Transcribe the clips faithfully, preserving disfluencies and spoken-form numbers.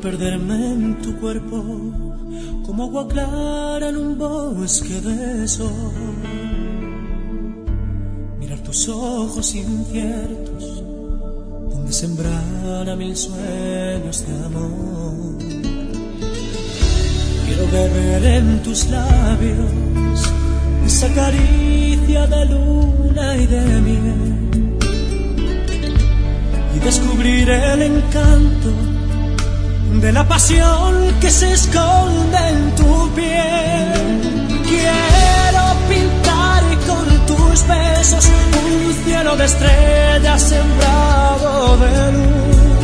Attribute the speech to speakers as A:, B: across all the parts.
A: perderme en tu cuerpo como agua clara en un bosque de sol. Mirar tus ojos inciertos donde sembrara mil sueños de amor. Quiero beber en tus labios esa caricia de luna y de miel y descubrir el encanto de la pasión que se esconde en tu piel. Quiero pintar con tus besos un cielo de estrellas sembrado de luz,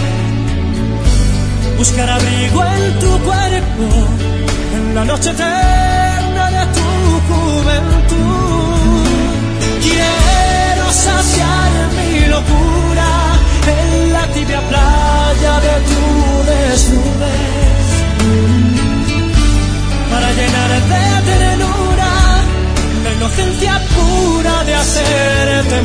A: buscar abrigo en tu cuerpo en la noche eterna de tu juventud. Quiero saciar mi locura en la tibia playa de tu desnudez, para llenar de ternura la inocencia pura de hacerte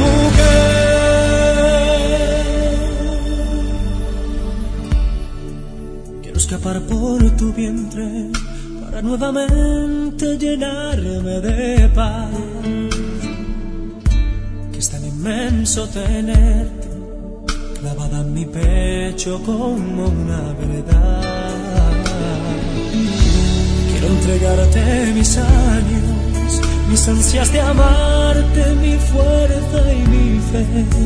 A: mujer. Quiero escapar por tu vientre para nuevamente llenarme de paz, que es tan inmenso tenerte clavada en mi pecho como una verdad. Quiero entregarte mis años, mis ansias de amarte, mi fuerza y mi fe,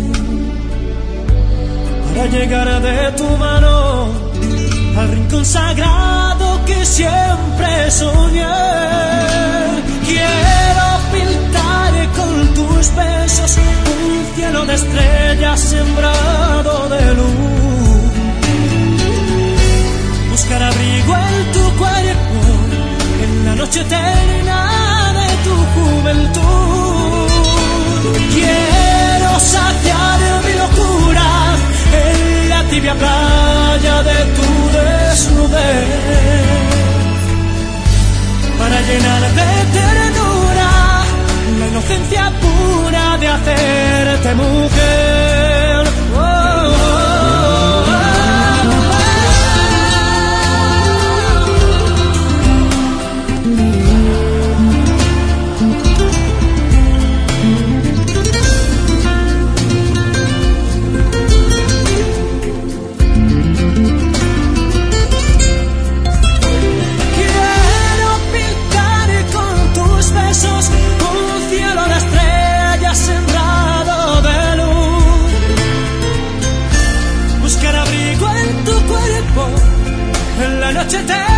A: para llegar de tu mano al rincón sagrado que siempre soñé. Quiero pintar con tus besos un cielo de estrellas sembrado de luz, buscar abrigo en tu cuerpo en la noche eterna de tu juventud. Quiero saciar mi locura en la tibia playa de tu desnudez, para llenar de ternura la inocencia pura de hacerte mujer. Oh, oh, oh, oh. La noche te